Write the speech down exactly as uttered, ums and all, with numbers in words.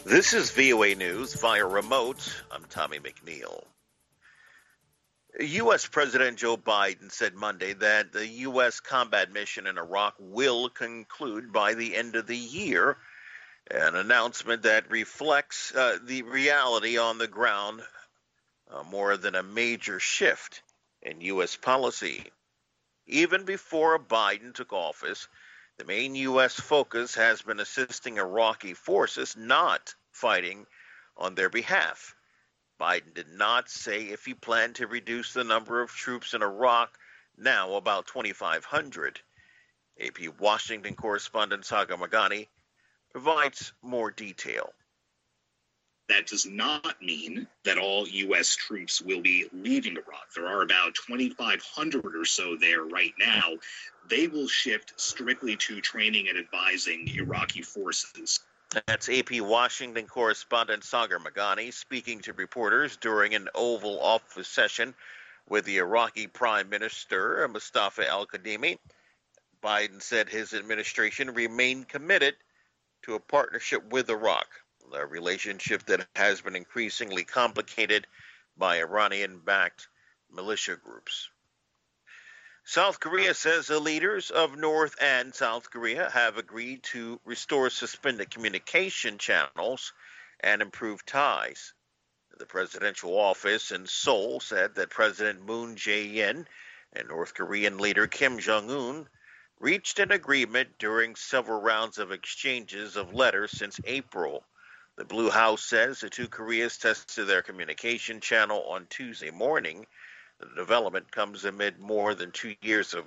This is V O A News via remote. I'm Tommy McNeil. U S. President Joe Biden said Monday that the U S combat mission in Iraq will conclude by the end of the year, an announcement that reflects uh, the reality on the ground uh, more than a major shift in U S policy. Even before Biden took office, the main U S focus has been assisting Iraqi forces, not fighting on their behalf. Biden did not say if he planned to reduce the number of troops in Iraq, now about twenty-five hundred. A P Washington correspondent Sagar Meghani provides more detail. That does not mean that all U S troops will be leaving Iraq. There are about twenty-five hundred or so there right now. They will shift strictly to training and advising Iraqi forces. That's A P Washington correspondent Sagar Meghani speaking to reporters during an Oval Office session with the Iraqi Prime Minister Mustafa al-Kadhimi. Biden said his administration remained committed to a partnership with Iraq, a relationship that has been increasingly complicated by Iranian-backed militia groups. South Korea says the leaders of North and South Korea have agreed to restore suspended communication channels and improve ties. The presidential office in Seoul said that President Moon Jae-in and North Korean leader Kim Jong-un reached an agreement during several rounds of exchanges of letters since April. The Blue House says the two Koreas tested their communication channel on Tuesday morning. The development comes amid more than two years of